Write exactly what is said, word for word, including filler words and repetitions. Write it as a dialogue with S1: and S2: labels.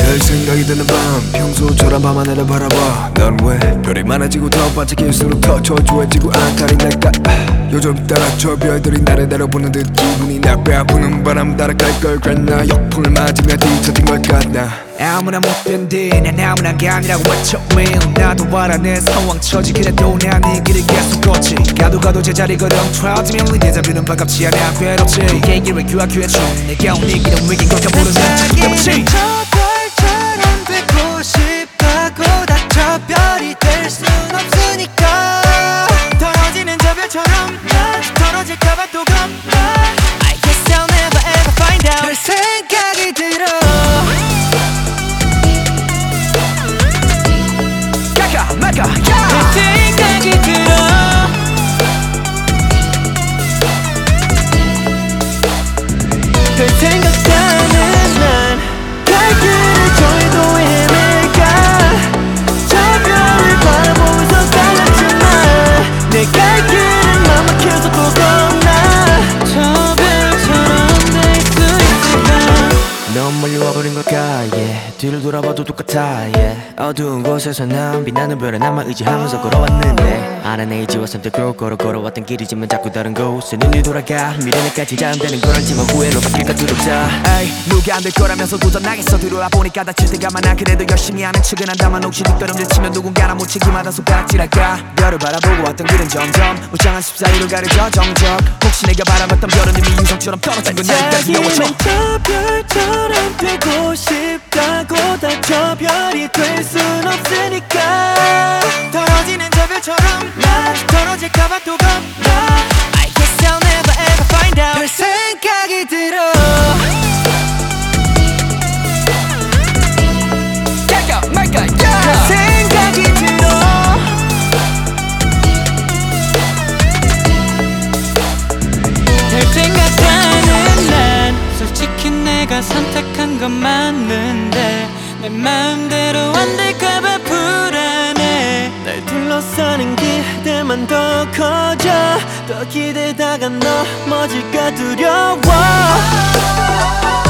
S1: 별 생각이 드는 밤 평소처럼 밤하늘을 바라봐. 넌 왜 별이 많아지고 더 반짝일수록 더 초조해지고 안달이 날까. 요즘 따라 저 별들이 나를 내려보는 듯 기분이 나. 배 아프는 바람 따라갈 걸 그랬나. 역풍을 맞으며 뒤처진 걸 같나.
S2: 아무나 못된 뒤난 아무나가 아니라고 외쳐 매일. 나도 바라는 상황 처지 그래도 난 이 길을 계속 걷지. 가도 가도 제자리 걸음 트라우드면 네 대자뷰는 반갑지 않아 괴롭지. 그게 길왜 규하규의 춤 내가 온 이 길은 위긴 걸까 모르는 척 때문이지.
S3: 저 별처럼 되고 싶다고 다 저 별이 될 순 없으니까. 떨어지는 저 별처럼 난 떨어질까봐 또 겁나. I guess I'll never ever find out. 별 생각이 들어.
S2: 가가 나가 야.
S3: 별 생각이 들어. 별 생각하는 난 갈 길을 저희도 헤매가. 저 별을 바라보면서 달랐지만 내 갈 길은 맘 막혀서 또 겁나. 저 별처럼 될 수 있을까.
S4: 너무 멀리 와버린 걸까 yeah. 뒤를 돌아봐도 똑같아 yeah. 어두운 곳에서 난 빛나는 별에 나만 의지하면서 걸어왔는데 알아내지와 선택으로 걸어 걸어왔던 길이지만 자꾸 다른 곳에 눈이 돌아가. 미래는까지 잠드는 걸 알지만 후회로 바뀔까 두렵다.
S2: 에이 누가 안 될 거라면서 도전하겠어. 들어와 보니까 다칠 때가 많아. 그래도 열심히 하는 척은 한다만 혹시 뒷걸음질 치면 누군가나 못 치기마다 손가락질할까. 별을 바라보고 왔던 길은 점점 무장한 십사일로 가려져 정적. 혹시 내가 바라봤던 별은 이미 유성처럼 떨어진 건 여기까지 영원처.
S3: 저 별처럼 되고 싶다고 다 저 별이 될 순 없으니까. 떨어지는 저 별처럼 난 떨어질까봐 또 겁나. I guess I'll never ever find out. 별 생각이 들어.
S2: 가가 말까 야.
S3: 별 생각이 들어. 별 생각하는 난 솔직히 내가 선택한 건 맞는데 내 마음대로 안 될까봐 불안해. 날 둘러싸는 기대만 더 커져. 더 기대다가 넘어질까 두려워.